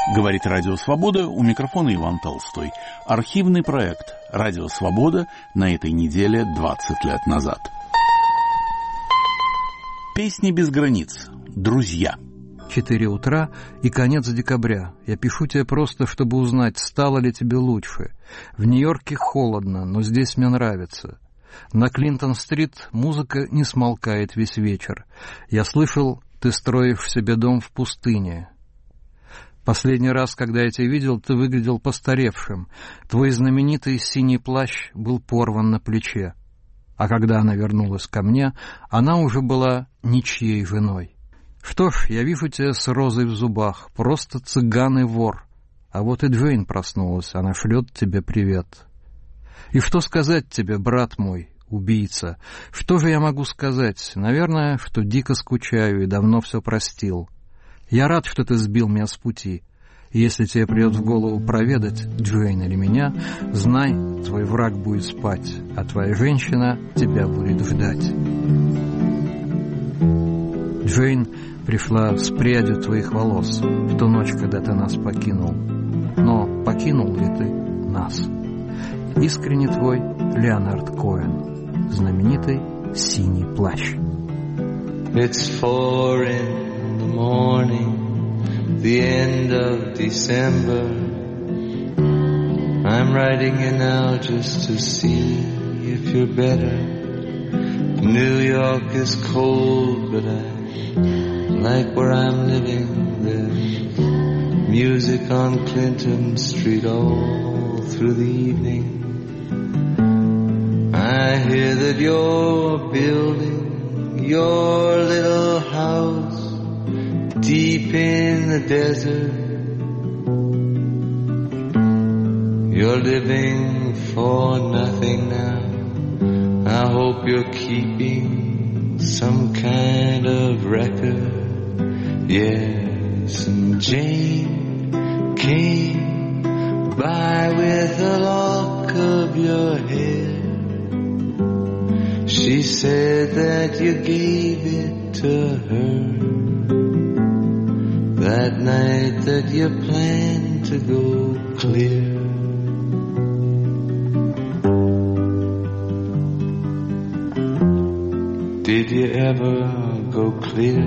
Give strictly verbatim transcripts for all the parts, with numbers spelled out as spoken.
Говорит Радио Свобода, у микрофона Иван Толстой. Архивный проект Радио Свобода на этой неделе двадцать лет назад. Песни без границ. Друзья. Четыре утра и конец декабря. Я пишу тебе просто, чтобы узнать, стало ли тебе лучше. В Нью-Йорке холодно, но здесь мне нравится. На Клинтон-стрит музыка не смолкает весь вечер. Я слышал, ты строишь себе дом в пустыне. Последний раз, когда я тебя видел, ты выглядел постаревшим. Твой знаменитый синий плащ был порван на плече. А когда она вернулась ко мне, она уже была ничьей женой. Что ж, я вижу тебя с розой в зубах, просто цыган и вор. А вот и Джейн проснулась, она шлет тебе привет. И что сказать тебе, брат мой, убийца? Что же я могу сказать? Наверное, что дико скучаю и давно все простил. Я рад, что ты сбил меня с пути. И если тебе придет в голову проведать Джейн или меня, знай, твой враг будет спать, а твоя женщина тебя будет ждать. Джейн пришла с прядью твоих волос в ту ночь, когда ты нас покинул. Но покинул ли ты нас? Искренне твой Леонард Коэн. Знаменитый «Синий плащ». It's four in the morning, the end of December. I'm writing you now just to see if you're better. New York is cold, but I like where I'm living. There's music on Clinton Street all through the evening. I hear that you're building your little house deep in the desert. You're living for nothing now. I hope you're keeping some kind of record. Yes, and Jane came by with a lock of your hair. She said that you gave it to her that night that you planned to go clear. Did you ever go clear?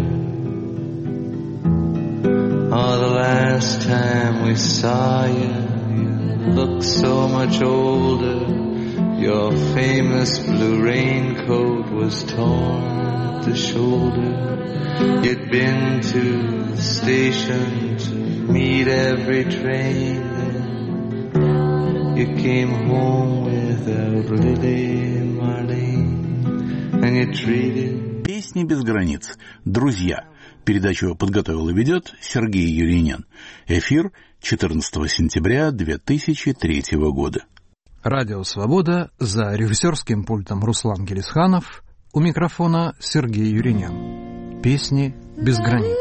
Oh, the last time we saw you, you looked so much older. Your famous blue raincoat was torn at the shoulder. You'd been to the station to meet every train. You came home without Lily Marlene, and you treated... Песни без границ. Друзья. Передачу подготовил и ведет Сергей Юринин. Эфир четырнадцатого сентября две тысячи третьего года. Радио «Свобода», за режиссерским пультом Руслан Гелисханов, у микрофона Сергей Юринин. Песни без границ.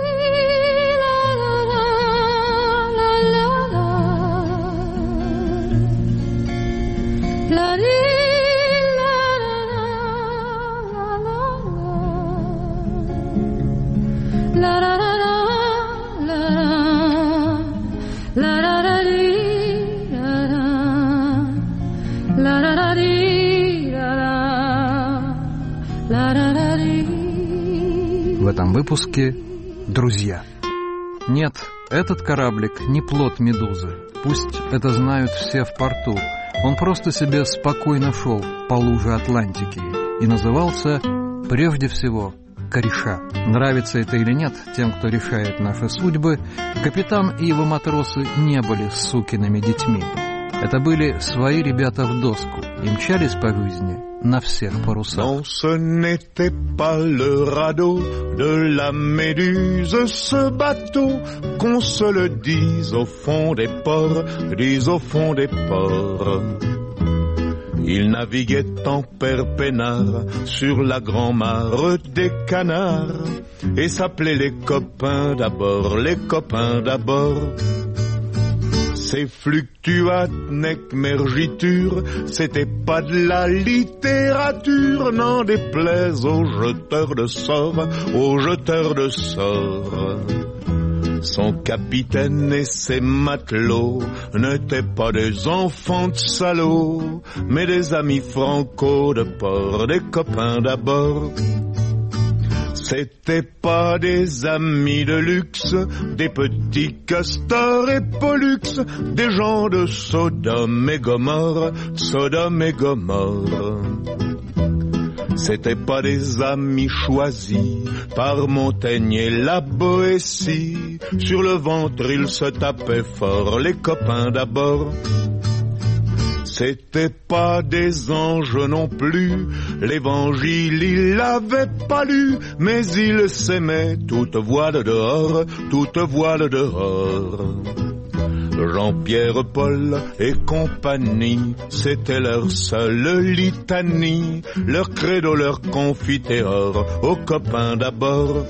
В этом выпуске «Друзья». Нет, этот кораблик не плод медузы. Пусть это знают все в порту. Он просто себе спокойно шел по луже Атлантики и назывался прежде всего «Кореша». Нравится это или нет тем, кто решает наши судьбы, капитан и его матросы не были сукиными детьми. Это были свои ребята в доску и мчались по жизни на всех парусах. Non, ce n'était pas le radeau de la Méduse, ce bateau, qu'on se le dise au fond des ports, dise au fond des ports. Il naviguait en père peinard sur la grand-mare des canards et s'appelait les copains d'abord, les copains d'abord. Ces fluctuates nec mergiture, c'était pas de la littérature, n'en déplaise aux jeteurs de sorts, aux jeteurs de sorts. Son capitaine et ses matelots n'étaient pas des enfants de salauds, mais des amis franco de port, des copains d'abord. C'étaient pas des amis de luxe, des petits castors et pollux, des gens de Sodome et Gomorre, Sodome et Gomorre. C'étaient pas des amis choisis par Montaigne et la Boétie. Sur le ventre ils se tapaient fort, les copains d'abord. C'étaient pas des anges non plus, l'évangile ils l'avaient pas lu, mais ils s'aimaient toute voile dehors, toute voile dehors. Jean-Pierre, Paul et compagnie, c'était leur seule litanie, leur credo, leur confiteor, aux copains d'abord.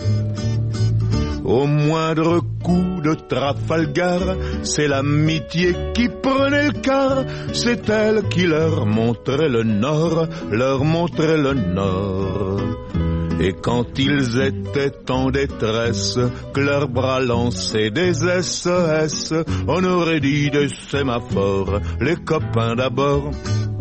Au moindre coup de Trafalgar, c'est l'amitié qui prenait le quart, c'est elle qui leur montrait le nord, leur montrait le nord. Et quand ils étaient en détresse, que leurs bras lançaient des S O S, on aurait dit des sémaphores, les copains d'abord.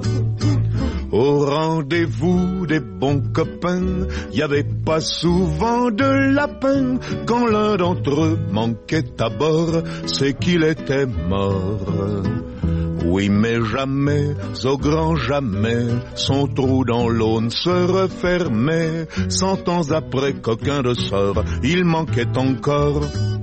Au rendez-vous des bons copains, y avait pas souvent de la peine. Quand l'un d'entre eux manquait à bord, c'est qu'il était mort. Oui, mais jamais, au grand jamais, son trou dans l'eau se refermait. Cent ans après qu'aucun de sort, il manquait encore.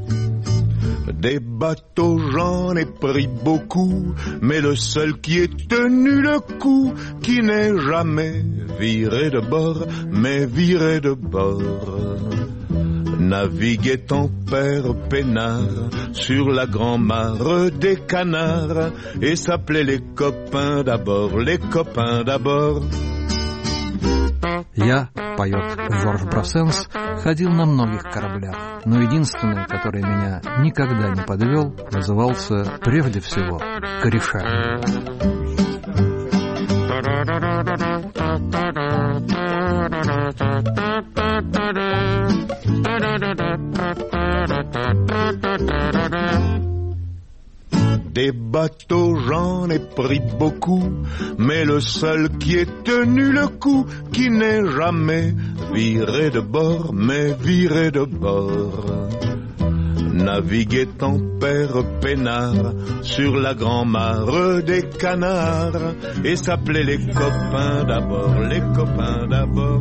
Des bateaux j'en ai pris beaucoup, mais le seul qui ait tenu le coup, qui n'est jamais viré de bord, mais viré de bord. Naviguait en père peinard sur la grand-mare des canards, et s'appelait les copains d'abord, les copains d'abord. Я, поет Жорж Брассенс, ходил на многих кораблях, но единственный, который меня никогда не подвел, назывался прежде всего корешами. Des bateaux j'en ai pris beaucoup, mais le seul qui ait tenu le coup, qui n'est jamais viré de bord, mais viré de bord. Naviguait en père peinard sur la grand-mare des canards, et s'appelait les copains d'abord, les copains d'abord.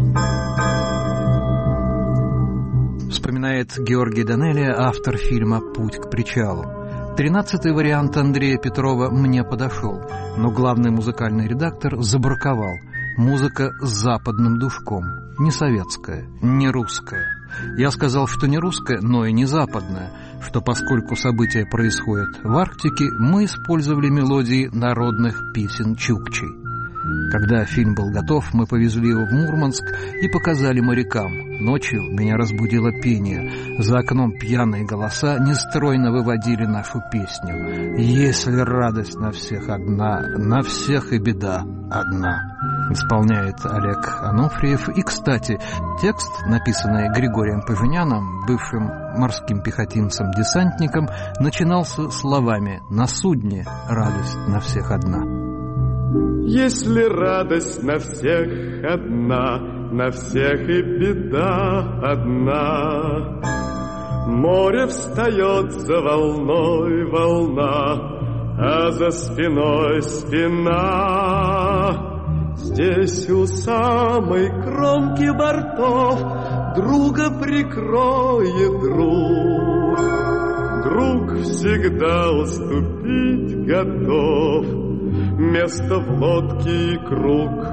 Вспоминает Георгий Данелия, автор фильма «Путь к причалу». Тринадцатый вариант Андрея Петрова мне подошел, но главный музыкальный редактор забраковал. Музыка с западным душком, не советская, не русская. Я сказал, что не русская, но и не западная, что поскольку события происходят в Арктике, мы использовали мелодии народных песен чукчей. Когда фильм был готов, мы повезли его в Мурманск и показали морякам. Ночью меня разбудило пение. За окном пьяные голоса нестройно выводили нашу песню. «Если радость на всех одна, на всех и беда одна». Исполняет Олег Анофриев. И, кстати, текст, написанный Григорием Поженяном, бывшим морским пехотинцем-десантником, начинался словами «На судне радость на всех одна». Если радость на всех одна, на всех и беда одна. Море встает за волной волна, а за спиной спина. Здесь у самой кромки бортов друга прикроет друг. Друг всегда уступить готов, место в лодке и круг.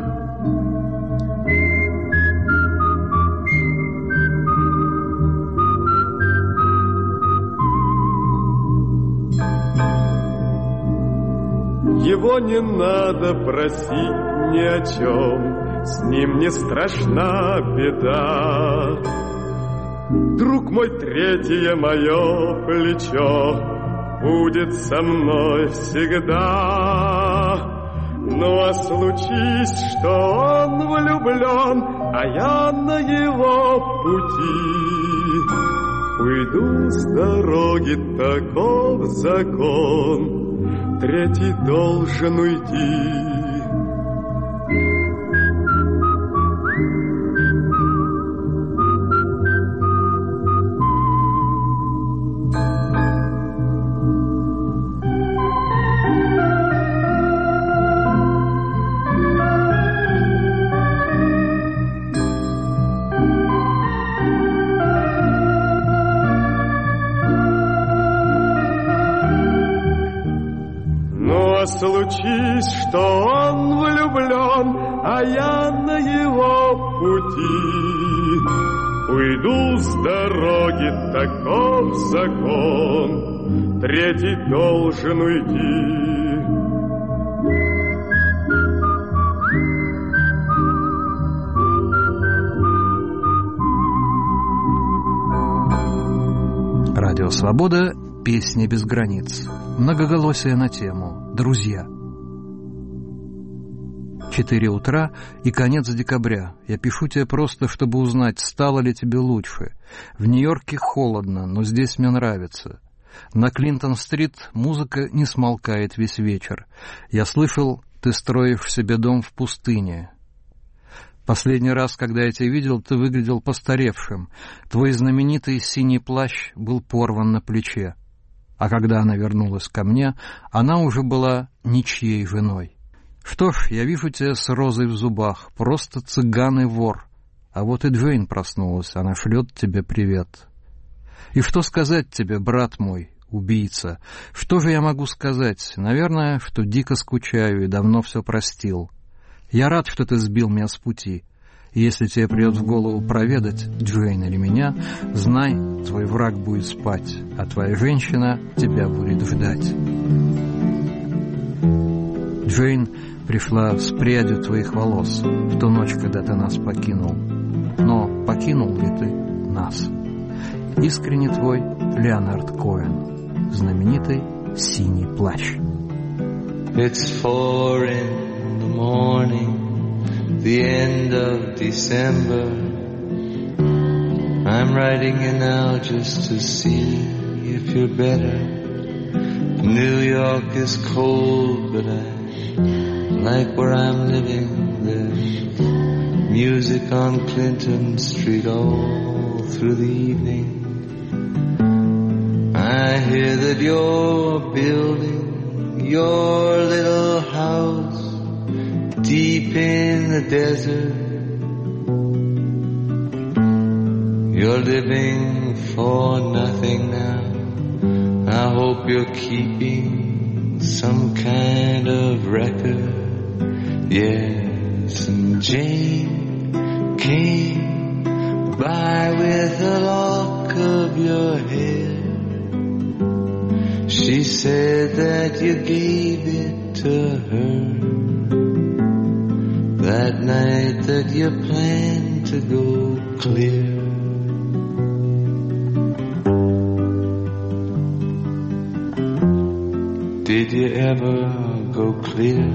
Его не надо просить ни о чем, с ним не страшна беда. Друг мой, третье мое плечо будет со мной всегда. Ну а случись, что он влюблен, а я на его пути, Уйду с дороги, таков закон, третий должен уйти. Случись, что он влюблен, а я на его пути. Уйду с дороги, таков закон, третий должен уйти. Радио «Свобода», песни без границ. Многоголосие на тему «Друзья». Четыре утра и конец декабря. Я пишу тебе просто, чтобы узнать, стало ли тебе лучше. В Нью-Йорке холодно, но здесь мне нравится. На Клинтон-стрит музыка не смолкает весь вечер. Я слышал, ты строишь себе дом в пустыне. Последний раз, когда я тебя видел, ты выглядел постаревшим. Твой знаменитый синий плащ был порван на плече. А когда она вернулась ко мне, она уже была ничьей женой. Что ж, я вижу тебя с розой в зубах, просто цыган и вор. А вот и Джейн проснулась, она шлет тебе привет. И что сказать тебе, брат мой, убийца? Что же я могу сказать? Наверное, что дико скучаю и давно все простил. Я рад, что ты сбил меня с пути. И если тебе придет в голову проведать Джейн или меня, знай, твой враг будет спать, а твоя женщина тебя будет ждать. Джейн пришла с прядью твоих волос в ту ночь, когда ты нас покинул. Но покинул ли ты нас? Искренне твой Леонард Коэн. Знаменитый «Синий плащ». It's four in the morning, the end of December. I'm writing you now just to see if you're better. New York is cold, but I like where I'm living. There's music on Clinton Street all through the evening. I hear that you're building your little house deep in the desert. You're living for nothing now. I hope you're keeping some kind of record. Yes, and Jane came by with a lock of your hair. She said that you gave it to her that night that you planned to go clear. Did you ever go clear?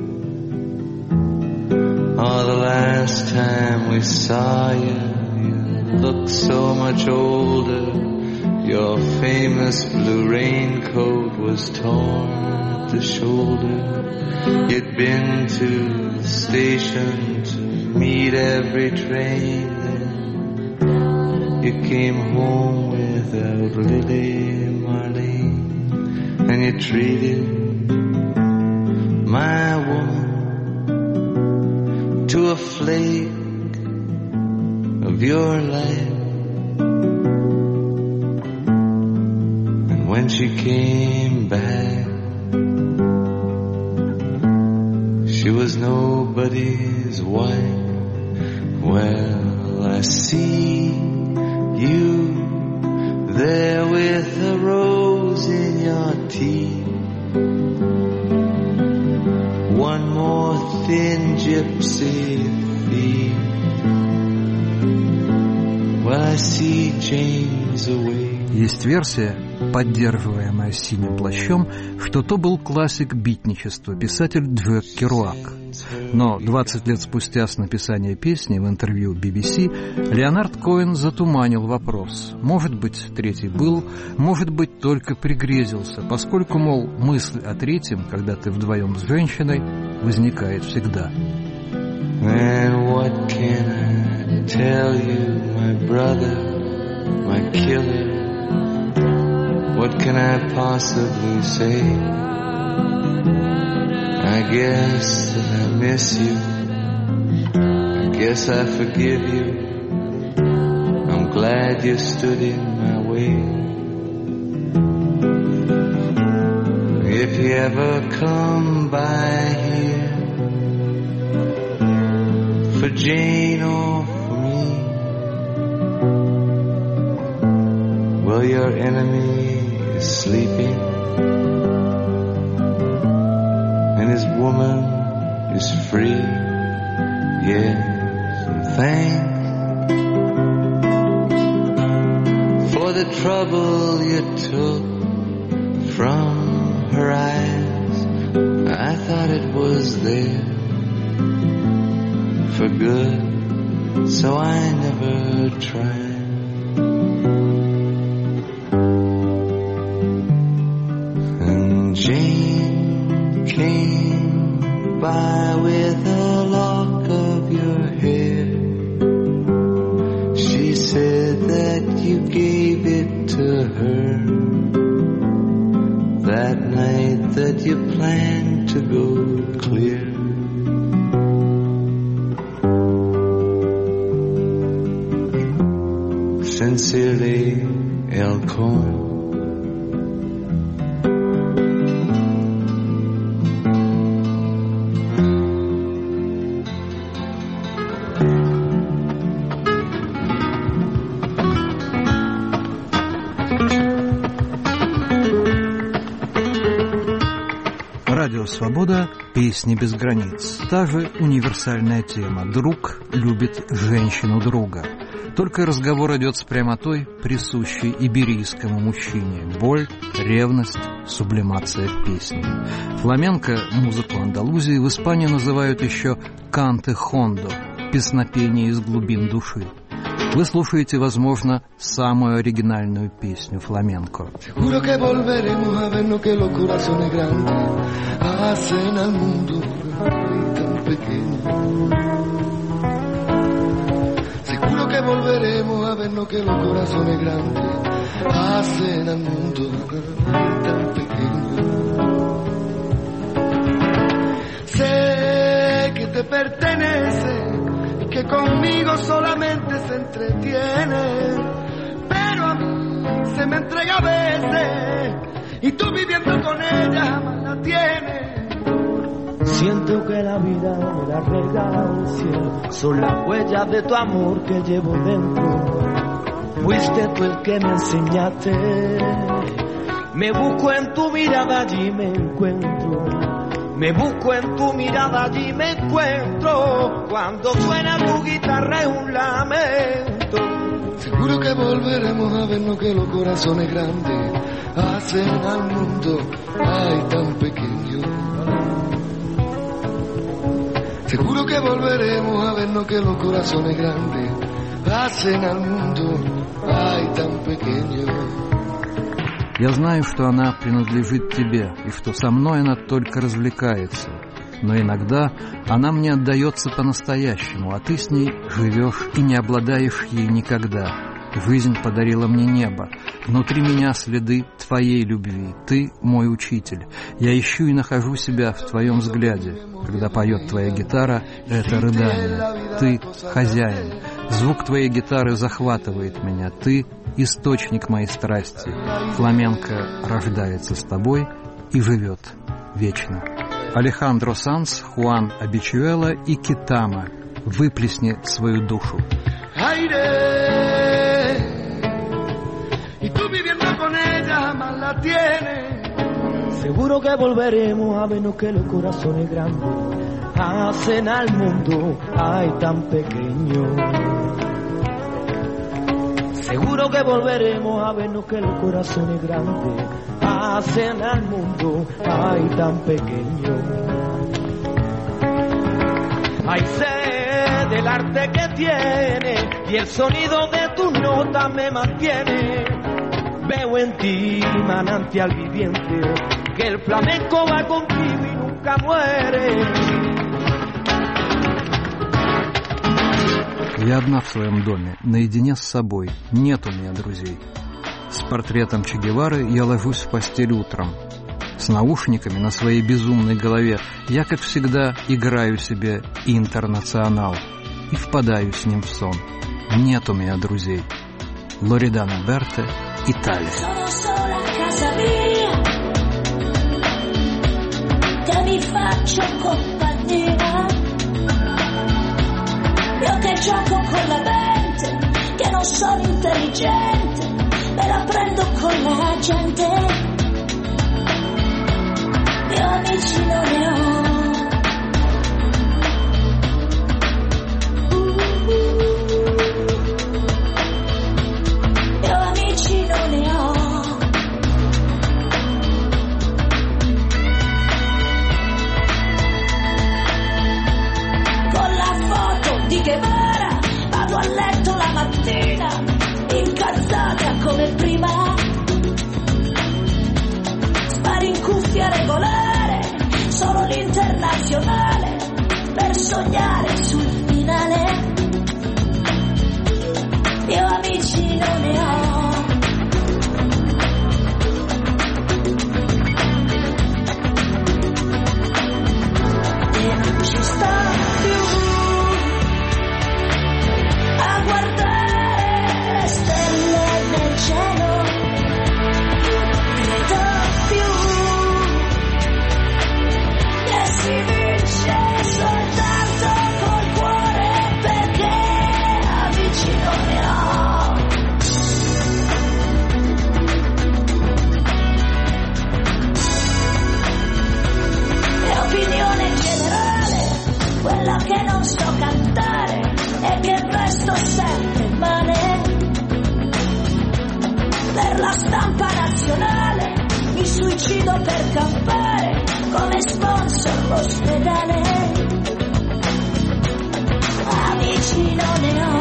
Oh, the last time we saw you, you looked so much older. Your famous blue raincoat was torn at the shoulder. You'd been to the station to meet every train. Then you came home without Lily Marlene. And you treated my woman to a flake of your life. And when she came back, she was nobody's wife. Well, I see you there with a rose in your teeth. One more thin gypsy thief. Well, I see James away. Есть версия, поддерживаемая синим плащом, что то был классик битничества, писатель Джек Керуак. Но двадцать лет спустя с написания песни в интервью би би си Леонард Коэн затуманил вопрос. Может быть, третий был, может быть, только пригрезился, поскольку, мол, мысль о третьем, когда ты вдвоем с женщиной, возникает всегда. And what can I tell you, my brother, my killer? What can I possibly say? I guess that I miss you. I guess I forgive you. I'm glad you stood in my way. If you ever come by here for Jane or for me, well, your enemy is sleeping and his woman is free. Yes, and thanks for the trouble you took from her eyes. I thought it was there for good, so I never tried. And Jane came by with a lock of your hair. She said that you gave it to her that night that you planned to go clear. Sincerely, El Cohen. Радио «Свобода», песни без границ. Та же универсальная тема. Друг любит женщину друга. Только разговор идет с прямотой, присущей иберийскому мужчине. Боль, ревность, сублимация в песне. Фламенко, музыку Андалузии, в Испании называют еще «канте хондо», песнопение из глубин души. Вы слушаете, возможно, самую оригинальную песню фламенко. Seguro que volveremos a vernos que los corazones grandes hacen al mundo tan pequeño. Seguro que volveremos a vernos que los corazones grandes hacen al mundo tan pequeño. Sé que te pertenece, que conmigo solamente se entretiene, pero a mí se me entrega a veces y tú viviendo con ella jamás la tienes. Siento que la vida me la regala el cielo, son las huellas de tu amor que llevo dentro. Fuiste tú el que me enseñaste, me busco en tu mirada, allí me encuentro. Me busco en tu mirada, allí me encuentro. Cuando suena tu guitarra es un lamento. Seguro que volveremos a vernos que los corazones grandes hacen al mundo ay tan pequeño. Seguro que volveremos a vernos que los corazones grandes hacen al mundo ay tan pequeño. Я знаю, что она принадлежит тебе, и что со мной она только развлекается. Но иногда она мне отдается по-настоящему, а ты с ней живешь и не обладаешь ей никогда. Жизнь подарила мне небо. Внутри меня следы твоей любви. Ты мой учитель. Я ищу и нахожу себя в твоем взгляде. Когда поет твоя гитара, это рыдание. Ты хозяин. Звук твоей гитары захватывает меня. Ты источник моей страсти. Фламенко рождается с тобой и живет вечно. Алехандро Санс, Хуан Абичуэла и Китама. Выплесни свою душу. Y tú viviendo con ella jamás la tienes. Seguro que volveremos a vernos que los corazones grandes hacen al mundo ay tan pequeño. Seguro que volveremos a vernos, que los corazones grandes hacen al mundo ay tan pequeño. Ay, sé del arte que tiene y el sonido de tus notas me mantiene. Veo en ti manantial viviente, que el flamenco va contigo y nunca muere. Я одна в своем доме, наедине с собой, нет у меня друзей. С портретом Че Гевары я ложусь в постель утром. С наушниками на своей безумной голове я, как всегда, играю себе «Интернационал» и впадаю с ним в сон. Нет у меня друзей. Лоридана Берте, Италия. Io che gioco con la mente, che non sono intelligente, me la prendo con la gente. Io amici non ne ho. Io amici non ne ho. Di Guevara vado a letto la mattina incazzata come prima, spari in cuffia regolare, solo l'internazionale per sognare sul finale. Io amici non ne ho. E non ci sto più a guardare le stelle nel cielo, credo più che si vince soltanto col cuore, perché amici non ne ho. E opinione generale, quella che non so cantare e che resto sempre male. Per la stampa nazionale mi suicido per campare, come sponsor l'ospedale. Amici non ne ho.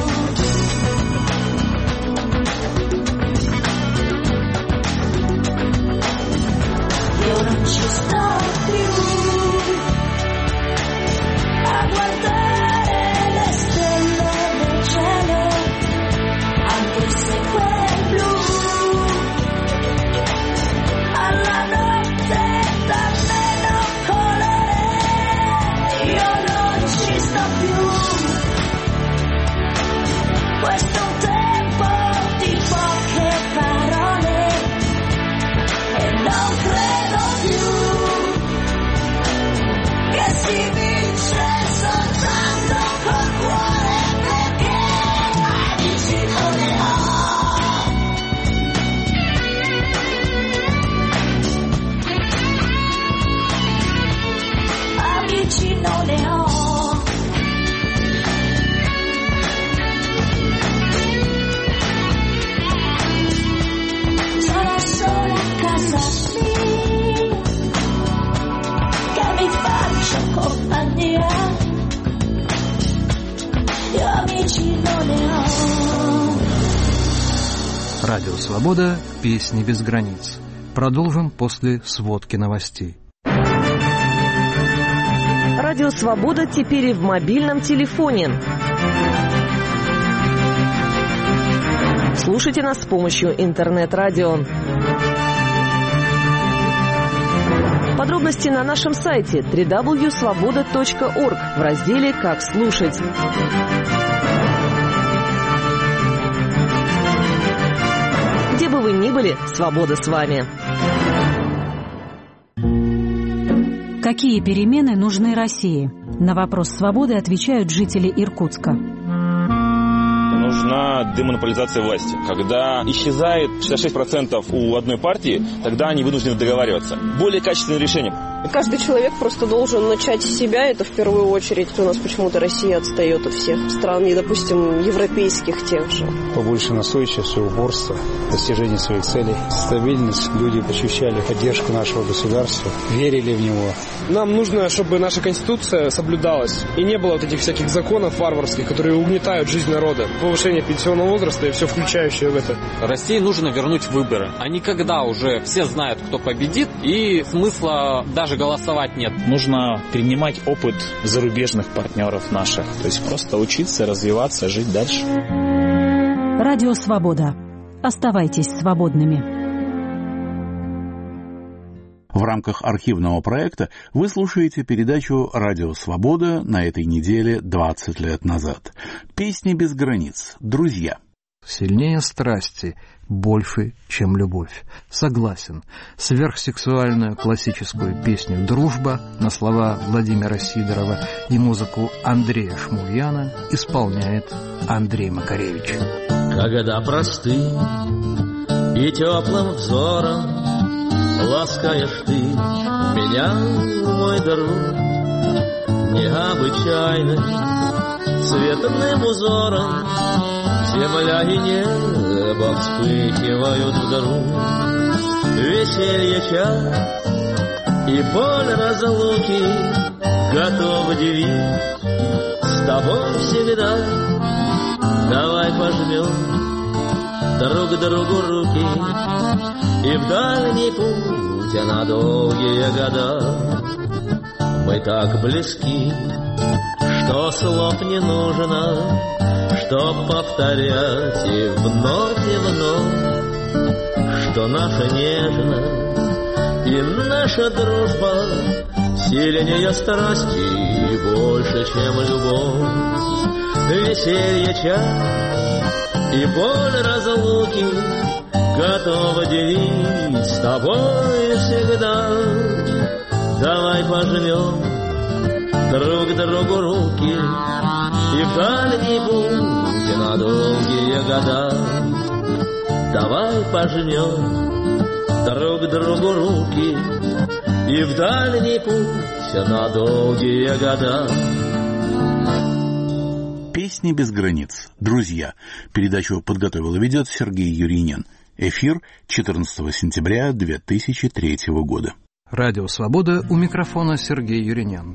Io non ci sto più a guardare le stelle del cielo, anche se quel blu alla notte dà meno colore. Io non ci sto più, questo è un tempo di poche parole e non credo più che si vince soltanto col cuore, perché amici non ne ho. Amici non ne ho. Sono sola a casa mia, che mi faccio compagnia. Io amici non ne ho. Радио «Свобода», песни без границ. Продолжим после сводки новостей. Радио «Свобода» теперь и в мобильном телефоне. Слушайте нас с помощью интернет-радио. Подробности на нашем сайте дабл ю дабл ю дабл ю точка свобода точка орг в разделе «Как слушать». Где бы вы ни были, свобода с вами. Какие перемены нужны России? На вопрос «Свободы» отвечают жители Иркутска. Нужна демонополизация власти. Когда исчезает шестьдесят шесть процентов у одной партии, тогда они вынуждены договариваться. Более качественное решение. Каждый человек просто должен начать с себя, это в первую очередь. У нас почему-то Россия отстает от всех стран, и, допустим, европейских тех же. Побольше настойчивости, упорства, достижения своих целей, стабильность. Люди ощущали поддержку нашего государства, верили в него. Нам нужно, чтобы наша Конституция соблюдалась, и не было вот этих всяких законов варварских, которые угнетают жизнь народа. Повышение пенсионного возраста и все включающее в это. России нужно вернуть выборы. А не когда уже все знают, кто победит, и смысла даже голосовать нет. Нужно перенимать опыт зарубежных партнеров наших. То есть просто учиться, развиваться, жить дальше. Радио «Свобода». Оставайтесь свободными. В рамках архивного проекта вы слушаете передачу «Радио Свобода» на этой неделе двадцать лет назад. «Песни без границ. Друзья». Сильнее страсти, больше, чем любовь. Согласен. Сверхсексуальную классическую песню «Дружба» на слова Владимира Сидорова и музыку Андрея Шмульяна исполняет Андрей Макаревич. Когда простым и теплым взором ласкаешь ты меня, мой друг, необычайным цветным узором земля и небо вспыхивают вдруг. Веселье час и боль разлуки готов делить с тобой всегда. Давай пожмем друг другу руки и в дальний путь, а на долгие года. Мы так близки, что слов не нужно, чтоб повторять и вновь и вновь, что наша нежность и наша дружба сильнее страсти и больше, чем любовь. Веселье час и боль разлуки готова делить с тобой всегда. Давай пожмем друг другу руки и в дальний путь на долгие года. Давай пожмем друг другу руки и в дальний путь на долгие года. «Песни без границ. Друзья». Передачу подготовил и ведет Сергей Юринин. Эфир четырнадцатого сентября две тысячи третьего года. Радио «Свобода», у микрофона Сергей Юринин.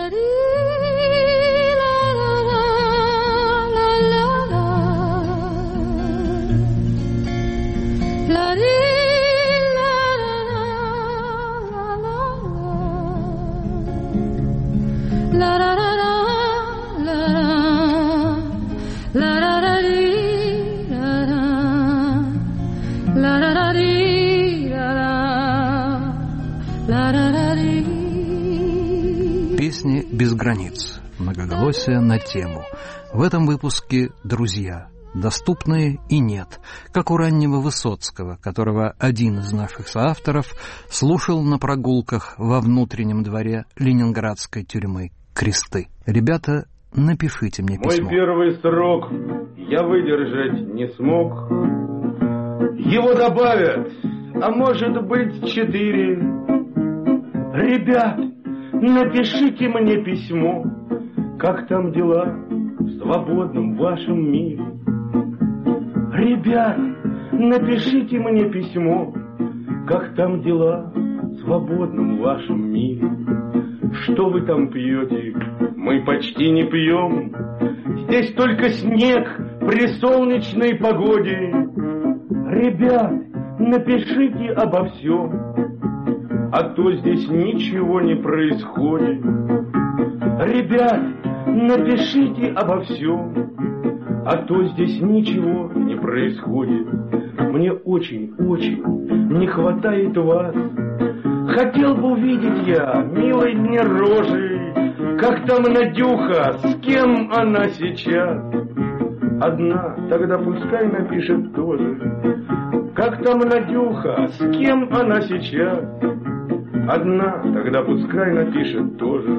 Песни без границ. Многоголосие на тему. В этом выпуске «Друзья». Доступные и нет, как у раннего Высоцкого, которого один из наших соавторов слушал на прогулках во внутреннем дворе ленинградской тюрьмы Кресты. Ребята, напишите мне письмо. Мой первый срок я выдержать не смог. Его добавят, а может быть четыре. Ребят, напишите мне письмо, как там дела в свободном вашем мире. Ребят, напишите мне письмо, как там дела в свободном вашем мире. Что вы там пьете? Мы почти не пьем. Здесь только снег при солнечной погоде. Ребят, напишите обо всем, а то здесь ничего не происходит. Ребят, напишите обо всем, а то здесь ничего не происходит. Мне очень-очень не хватает вас. Хотел бы увидеть я, милой мне рожи, как там Надюха, с кем она сейчас. Одна, тогда пускай напишет тоже. Как там Надюха, с кем она сейчас. Одна, тогда пускай напишет тоже.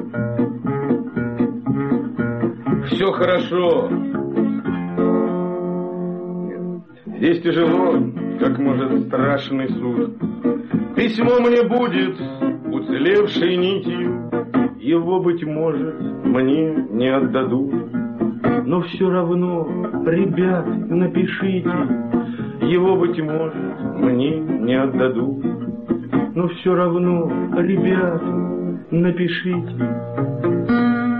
Все хорошо. Здесь тяжело, как может страшный суд. Письмо мне будет у уцелевшей нитью, его, быть может, мне не отдадут. Но все равно, ребят, напишите, его, быть может, мне не отдадут. Но все равно, ребят, напишите.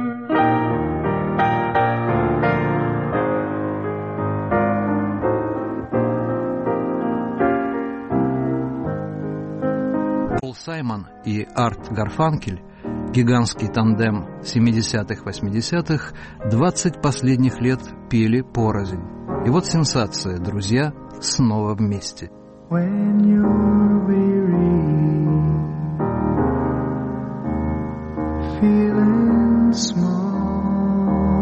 Пол Саймон и Арт Гарфанкель, гигантский тандем семидесятых-восьмидесятых, двадцать последних лет пели порознь. И вот сенсация, друзья снова вместе. When you're weary, feeling small,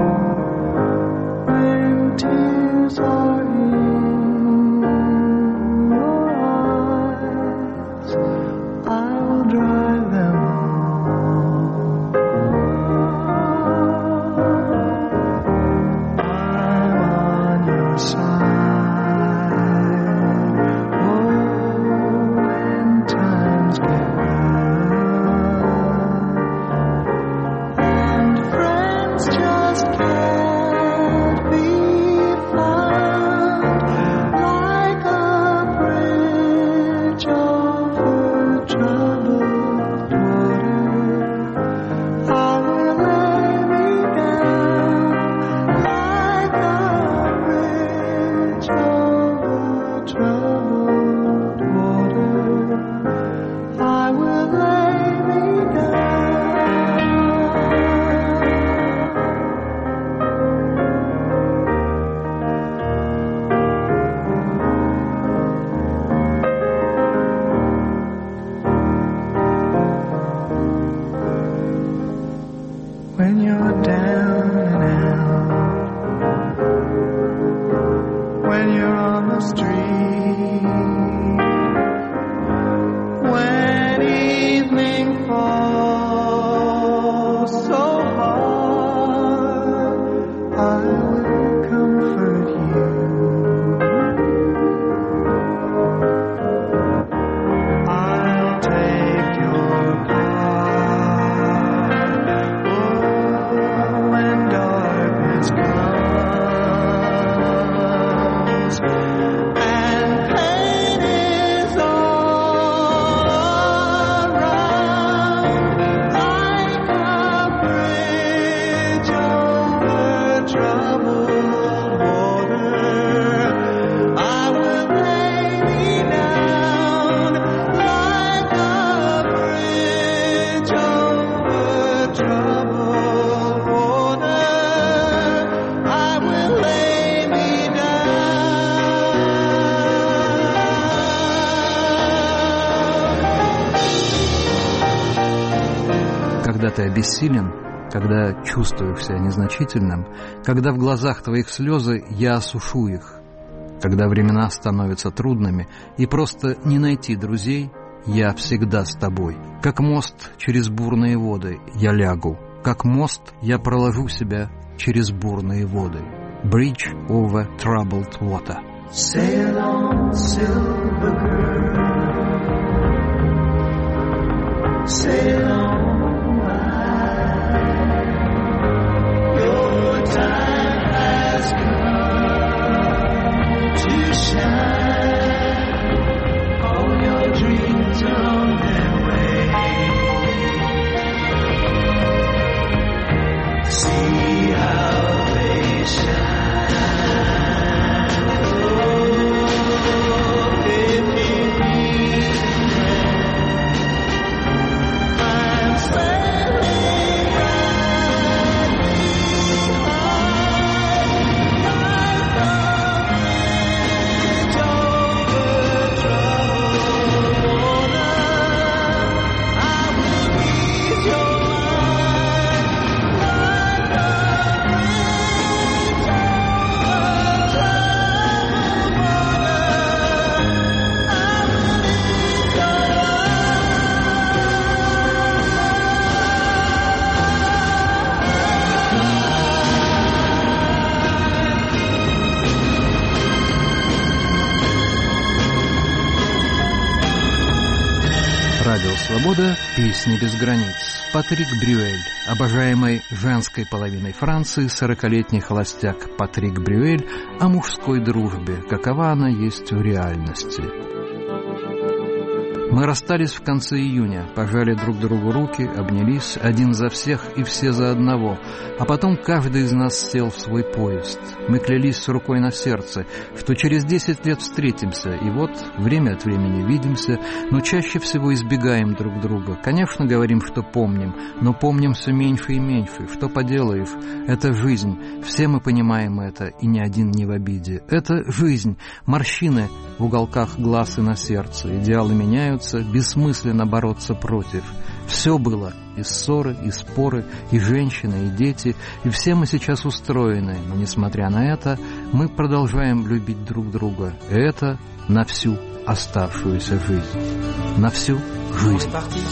when tears are in your eyes, I'll dry them all. I'm on your side. When you're down and out, when you're on the street, when evening falls so hard, I will comfort you. I'll take your part. When darkness comes and pain is all around, like a bridge over troubled water, I will lay me down like a bridge over troubled water. Когда ты обессилен, когда чувствуешь себя незначительным, когда в глазах твоих слезы, я осушу их. Когда времена становятся трудными и просто не найти друзей, я всегда с тобой. Как мост через бурные воды я лягу, как мост я проложу себя через бурные воды. Bridge over troubled water. Sail on, silver girl. Sail on by. Your time has come to shine. All your dreams are on their way. See how they shine. Oh, if you Радио Свобода, песни без границ. Патрик Брюэль, обожаемой женской половиной Франции, сорокалетний холостяк Патрик Брюэль о мужской дружбе, какова она есть в реальности. Мы расстались в конце июня, пожали друг другу руки, обнялись, один за всех и все за одного, а потом каждый из нас сел в свой поезд. Мы клялись с рукой на сердце, что через десять лет встретимся, и вот время от времени видимся, но чаще всего избегаем друг друга. Конечно, говорим, что помним, но помним все меньше и меньше. Что поделаешь? Это жизнь. Все мы понимаем это, и ни один не в обиде. Это жизнь. Морщины в уголках глаз и на сердце. Идеалы меняются, бессмысленно бороться против. Все было, и ссоры, и споры, и женщины, и дети, и все мы сейчас устроены, но несмотря на это, мы продолжаем любить друг друга. И это на всю оставшуюся жизнь. На всю жизнь.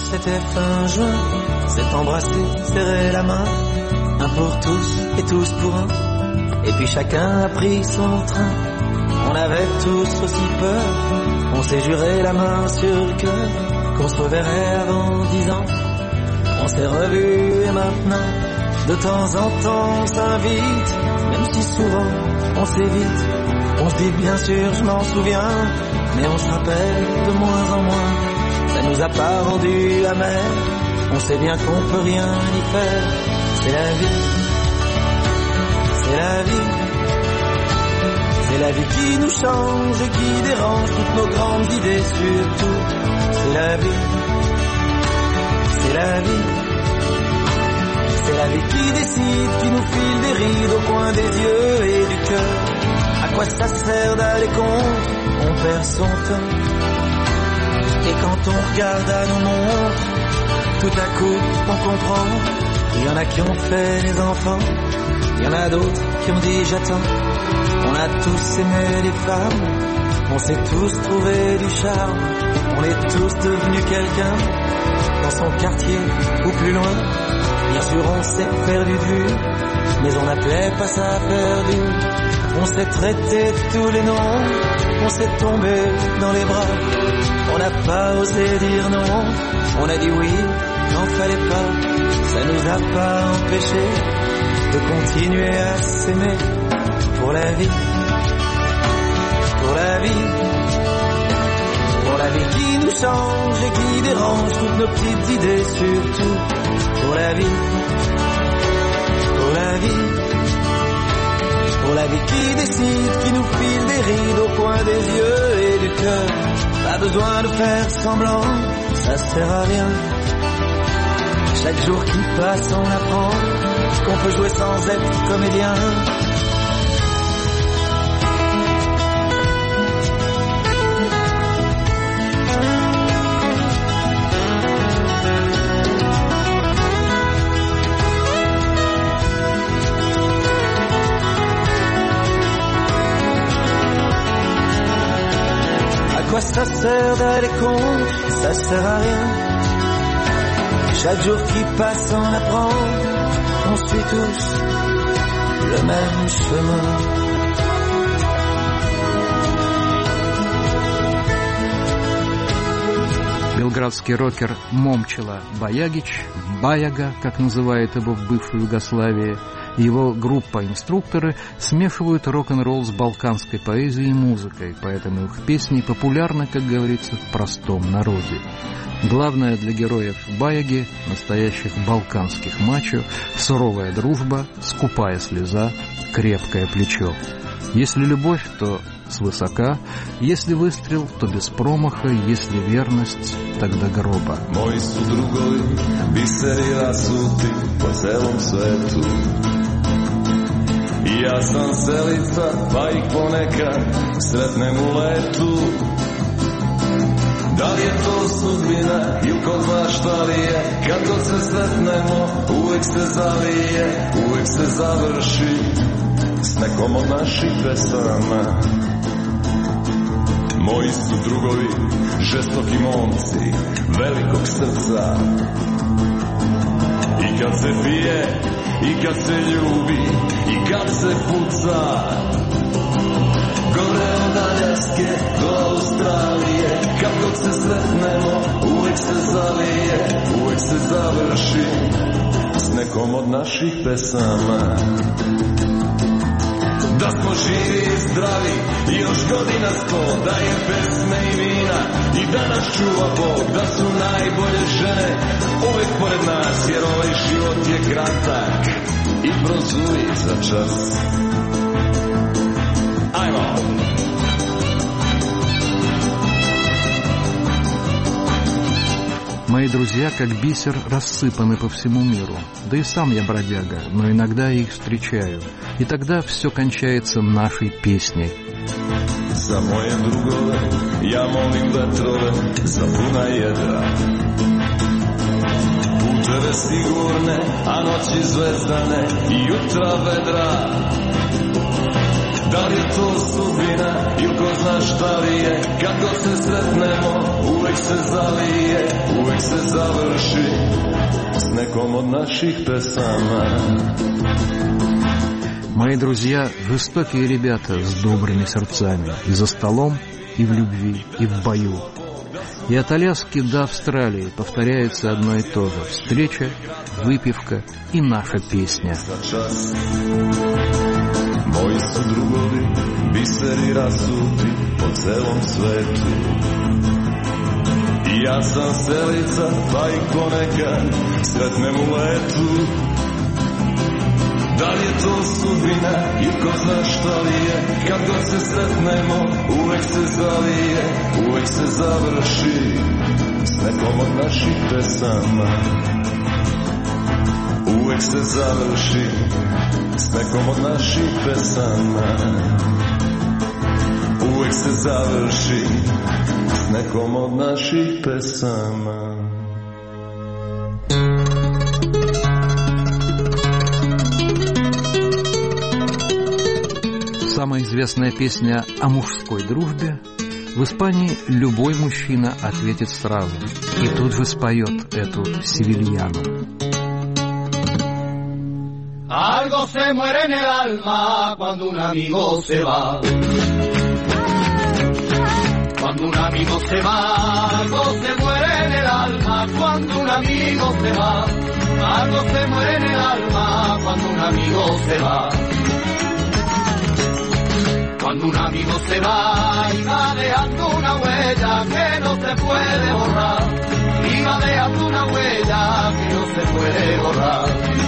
On avait tous aussi peur, on s'est juré la main sur le cœur, qu'on se reverrait avant dix ans. On s'est revus et maintenant, de temps en temps on s'invite, même si souvent on s'évite. On se dit bien sûr je m'en souviens, mais on se rappelle de moins en moins. Ça nous a pas rendu amers, on sait bien qu'on peut rien y faire. C'est la vie, c'est la vie. C'est la vie qui nous change, qui dérange toutes nos grandes idées surtout. C'est la vie, c'est la vie. C'est la vie qui décide, qui nous file des rides au coin des yeux et du cœur. À quoi ça sert d'aller contre? On perd son temps. Et quand on regarde à nos montres, tout à coup on comprend. Il y en a qui ont fait les enfants, il y en a d'autres qui ont dit j'attends. On a tous aimé les femmes, on s'est tous trouvé du charme. On est tous devenus quelqu'un, dans son quartier ou plus loin. Bien sûr on s'est perdu de vue, mais on n'appelait pas ça perdu. On s'est traité de tous les noms, on s'est tombé dans les bras. On n'a pas osé dire non, on a dit oui, n'en fallait pas. Ça nous a pas empêché de continuer à s'aimer. Pour la vie, pour la vie, pour la vie qui nous change et qui dérange toutes nos petites idées surtout. Pour la vie, pour la vie, pour la vie qui décide, qui nous file des rides au coin des yeux et du cœur. Pas besoin de faire semblant, ça sert à rien. Chaque jour qui passe on apprend qu'on peut jouer sans être comédien. À quoi ça sert d'aller contre? Ça sert à rien. Chaque jour qui passe on apprend, on suit tous le même chemin. Белградский рокер Момчила Баягич, Баяга, как называют его в бывшей Югославии, и его группа-инструкторы смешивают рок-н-ролл с балканской поэзией и музыкой, поэтому их песни популярны, как говорится, в простом народе. Главное для героев Баяги, настоящих балканских мачо, суровая дружба, скупая слеза, крепкое плечо. Если любовь, то свысока, если выстрел, то без промаха, если верность, тогда гроба. Moji su drugovi biseri rasuti po celom svetu. I ja sam selica, pa ih ponekad sretnem u letu. Da li je to sudbina ili ko zna šta li je, kad god se sretnemo uvek se zavije, uvek se završi s nekom od naših pesama. Moji su drugovi žestoki momci velikog srca. I kad se pije, i kad se ljubi, i kad se puca, gore od Aljaske do Australije, kad god se sretnemo, uvek se zalije, uvek se završi s nekom od naših pesama. Da smo živi i zdravi i još godina sto, da je pesme i vina i da nas čuva Bog, da su najbolje žene uvek pored nas, jer ovaj život je kratak i prozuji za čas. Ajmo! Мои друзья, как бисер, рассыпаны по всему миру. Да и сам я бродяга, но иногда я их встречаю. И тогда все кончается нашей песней. За moje drugove ja molim vetrove, za puna jedra. Puteve sigurne, a noći zvezdane i jutra vedra. Da li je to sudbina ili ko zna šta li je, kad god se sretnemo, uvek se zalije, uvek se završi s nekom od naših pesama. Мои друзья – жестокие ребята с добрыми сердцами. И за столом, и в любви, и в бою. И от Аляски до Австралии повторяется одно и то же. Встреча, выпивка и наша песня. Moji su drugovi, biseri rasuti po celom svetu. I ja sam selica, pa i ponekad sretnem u letu. Da li je to sudbina i ko zna šta li je, kad god se sretnemo, uvek se zalije, uvek se završi s nekom od naših pesama. Uvek se završi s nekom od naših pesama. Uvek se završi s nekom od naših pesama. Самая известная песня о мужской дружбе. В Испании любой мужчина ответит сразу и тут же споет эту севильяну. Algo se muere en el alma cuando un amigo se va. Cuando un amigo se va, algo se muere en el alma cuando un amigo se va. Algo se muere en el alma cuando un amigo se va. Cuando un amigo se va y va dejando una huella que no se puede borrar. Y va dejando una huella que no se puede borrar.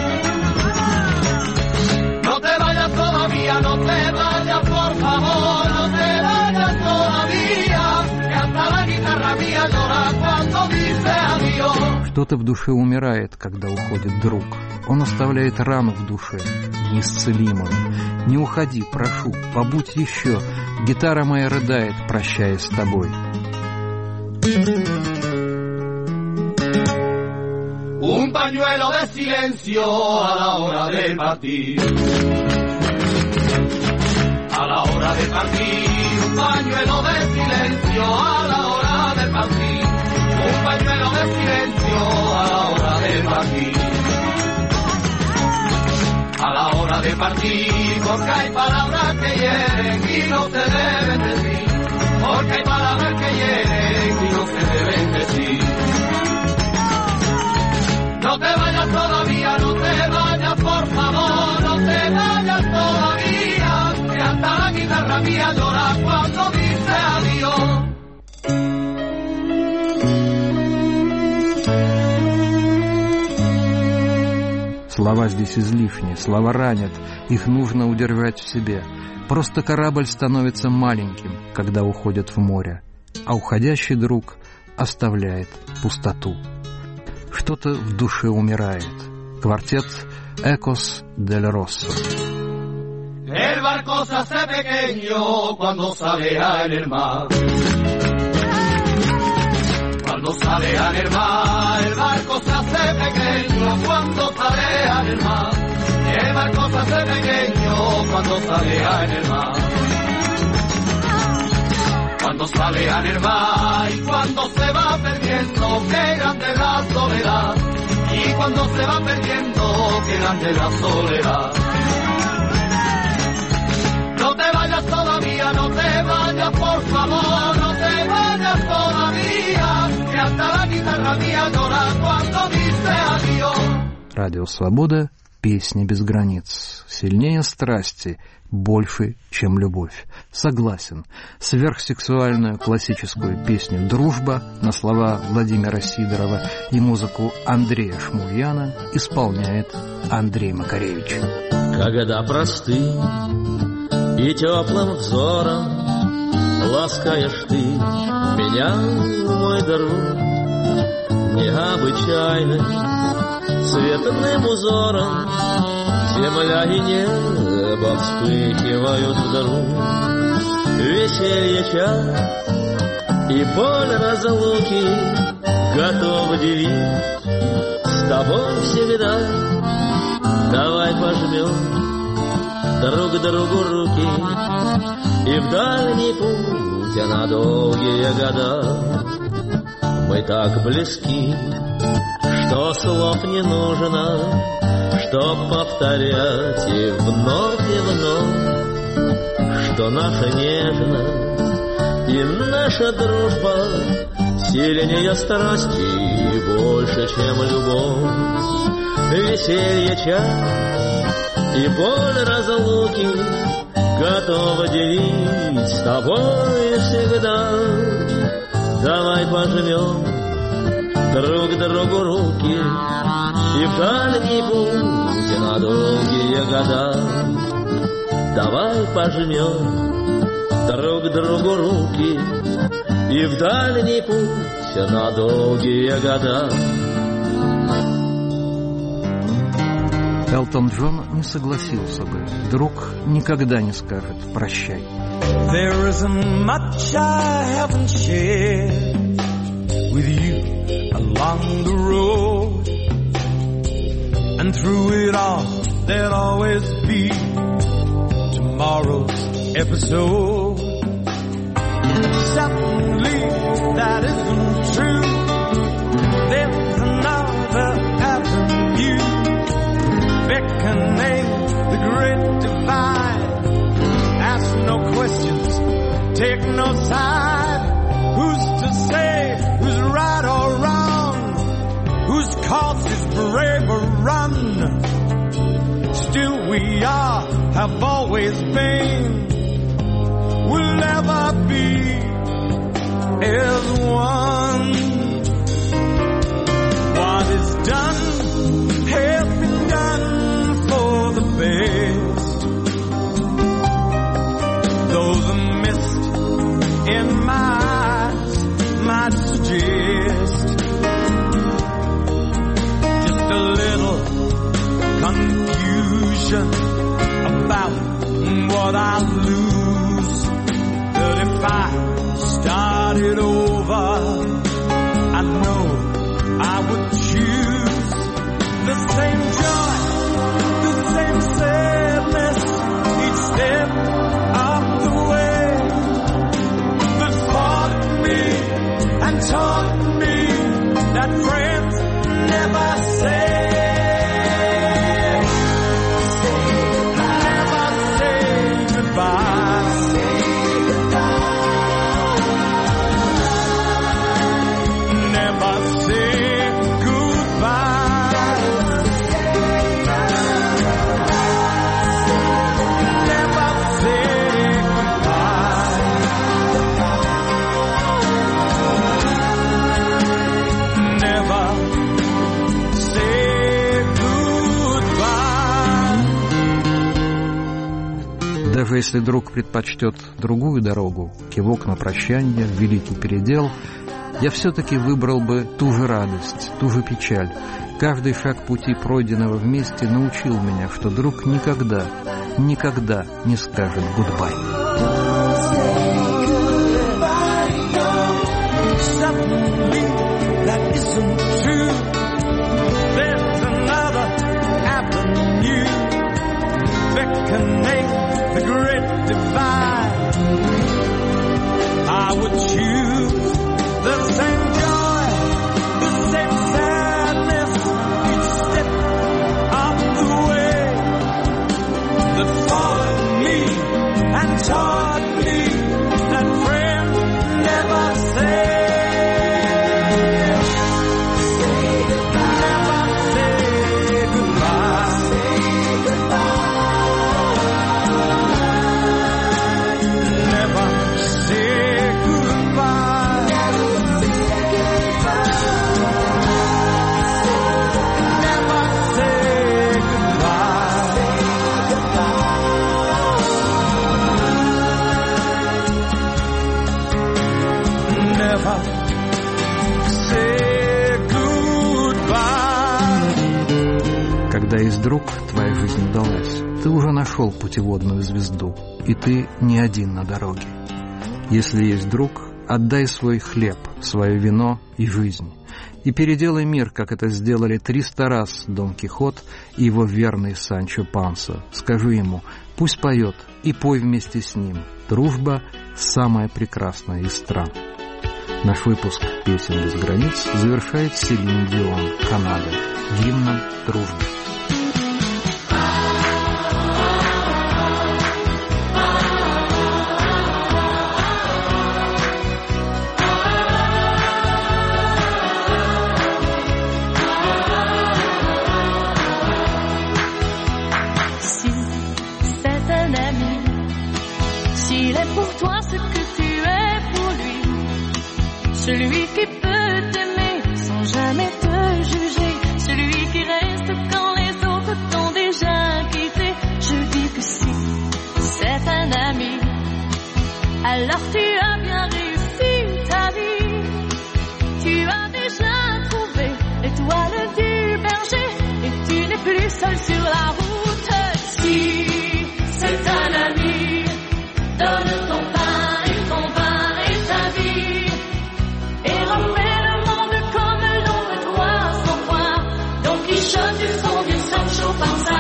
No te vayas todavía, no te vayas por favor, no te vayas todavía, que hasta la guitarra mía llora cuando dice adiós. Что-то в душе умирает, когда уходит друг. Он оставляет рану в душе, неисцелимую. Не уходи, прошу, побудь еще. Гитара моя рыдает, прощаясь с тобой. Un pañuelo de silencio a la hora de partir. A la hora de partir, un pañuelo de silencio a la hora de partir. Un pañuelo de silencio a la hora de partir. A la hora de partir, porque hay palabras que hieren y no se deben decir. Porque hay palabras que hieren y no se deben decir. No te vayas todavía, no te vayas por favor, no te vayas todavía, que hasta la guitarra mía llora cuando dice adiós. Слова здесь излишни, слова ранят, их нужно удержать в себе. Просто корабль становится маленьким, когда уходит в море, а уходящий друг оставляет пустоту. Что-то в душе умирает. Квартет «Экос дель Россо». El barco se hace pequeño cuando salea en el mar. Cuando salea en el mar, el barco se hace pequeño cuando salea en el mar. El barco se hace pequeño cuando salea en el mar. Cuando salea en el mar y cuando se va perdiendo, qué grande es la soledad. Y cuando se va perdiendo, qué grande es la soledad. No te vayas todavía, no te vayas por favor, no te vayas todavía. tierra mía llora cuando dice adiós. Радио «Свобода», песни без границ. Сильнее страсти, больше, чем любовь. Согласен. Сверхсексуальную классическую песню «Дружба» на слова Владимира Сидорова и музыку Андрея Шмульяна исполняет Андрей Макаревич. Когда простым и теплым взором ласкаешь ты меня, мой друг, необычайным цветным узором земля и небо вспыхивают вдруг. Веселье час и боль разлуки готов делить с тобой всегда. Давай пожмем друг другу руки и в дальний путь, а на долгие года. Мы так близки, что слов не нужно, чтоб повторять и вновь и вновь, что наша нежность и наша дружба сильнее страсти и больше, чем любовь. Веселье час и боль разлуки готова делить с тобой всегда. Давай пожмем друг другу руки и в дальний путь на долгие года. Давай пожмем друг другу руки и в дальний путь на долгие года. Элтон Джон не согласился бы. Друг никогда не скажет «прощай». There isn't much I haven't shared with you along the road, and through it all there'll always be tomorrow's episode. Certainly that isn't true. There's another avenue beckoning the great divide. Ask no questions, take no side. Who's to say who's right or wrong? Whose cause is brave or run? Still we are, have always been, will never be as one. What is done has been done for the best. Though the mist in my eyes might suggest just a little confusion about what I lose. But if I started over, I know I would choose the same joy, the same sadness each step of the way that fought me and taught me that friends never say. Never say goodbye. Never say goodbye. Даже если друг предпочтет другую дорогу, кивок на прощание, великий передел, я все-таки выбрал бы ту же радость, ту же печаль. Каждый шаг пути, пройденного вместе, научил меня, что друг никогда, никогда не скажет «гудбай». The great divide, I would choose the same joy, the same sadness each step of the way that taught me and taught me that friends never say. never say goodbye. Когда есть друг, твоя жизнь удалась. Ты уже нашел путеводную звезду, и ты не один на дороге. Если есть друг, отдай свой хлеб, свое вино и жизнь. И переделай мир, как это сделали триста раз Дон Кихот и его верный Санчо Панса. Скажи ему, пусть поет, и пой вместе с ним. Дружба – самая прекрасная из стран. Наш выпуск «Песен без границ» завершает Селин Дион, Канада, гимном дружбы. Celui qui peut t'aimer sans jamais te juger, celui qui reste quand les autres t'ont déjà quitté. Je dis que si c'est un ami, alors tu as bien réussi ta vie. Tu as déjà trouvé l'étoile du berger et tu n'es plus seul sur la route. Si c'est un ami, donne ton pain et ton vin et ta vie. Refais le monde comme l'on veut toi sans toi. Don Quichotte du son du Sancho Panza.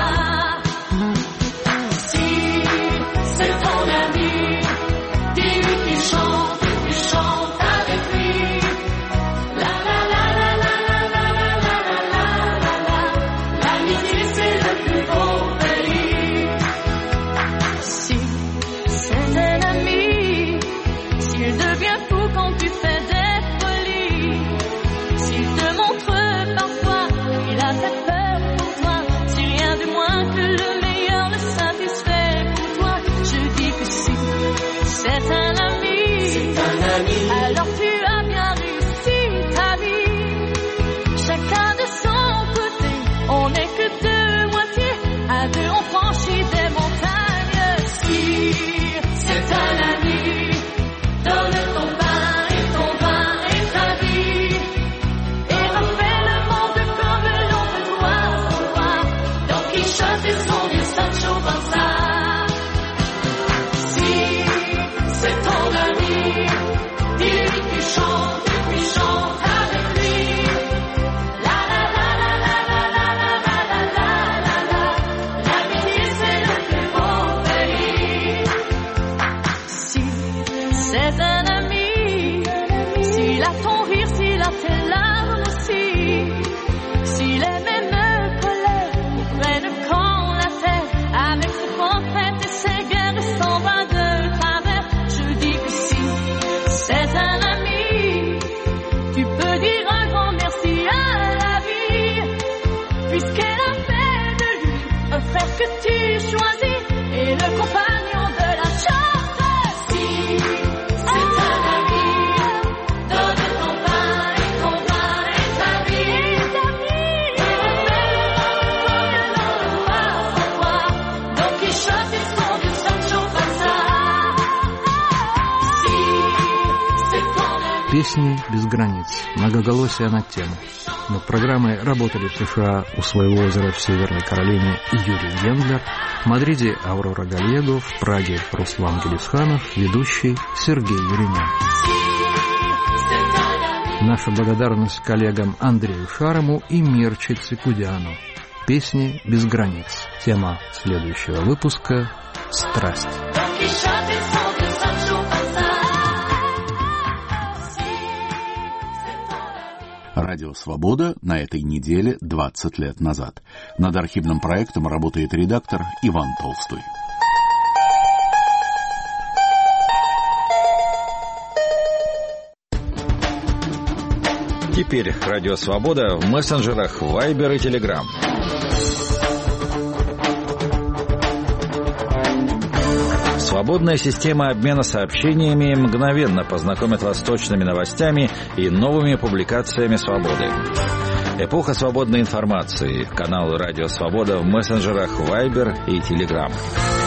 Si c'est ton ami, dis-lui qu'il chante, qu'il chante avec lui. La la la la la la la la la la la la. L'amitié c'est le plus beau pays. Si c'est un ami, s'il devient fou quand tu fais des c'est un ami, c'est un ami. Alors tu as bien réussi ta vie. Chacun de son côté, on n'est que deux moitiés. À deux on franchit des montagnes. Si c'est un ami, donne ton pain et ton vin et ta vie. Et refais le monde comme l'on veut toi sans toi. Don Quichotte et son vieux Sancho Panza. C'est ton ami, dis-lui qu'il chante, qu'il chante avec lui. La la la la la la la la la la la la. L'amitié c'est le plus beau pays. Si c'est un ami, s'il a ton rire, s'il a tes larmes aussi, s'il est même colère, ou prenne quand la terre, avec ses retraites et ses guerres et son bain de c'est un ami, tu peux dire un grand merci à la vie, puisqu'elle a fait de lui un frère que tu choisis et le compagnon de la charte. Si c'est un ami, donne ton pain et ton vin et ta vie, et ta vie. Et refais le monde comme l'on veut toi sans toi. Don Quichotte et son vieux Sancho Panza. Песни без границ. Многоголосие над тем. Над программой работали в США у своего озера в Северной Каролине Юрий Гендлер, в Мадриде Аурора Гальего, в Праге Руслан Гелисханов, ведущий Сергей Юринян. Наша благодарность коллегам Андрею Шарому и Мирче Цикудяну. Песни без границ. Тема следующего выпуска — страсть. Радио «Свобода» на этой неделе двадцать лет назад. Над архивным проектом работает редактор Иван Толстой. Теперь Радио «Свобода» в мессенджерах Viber и Telegram. Свободная система обмена сообщениями мгновенно познакомит вас с точными новостями и новыми публикациями «Свободы». Эпоха свободной информации. Канал «Радио Свобода» в мессенджерах Viber и Telegram.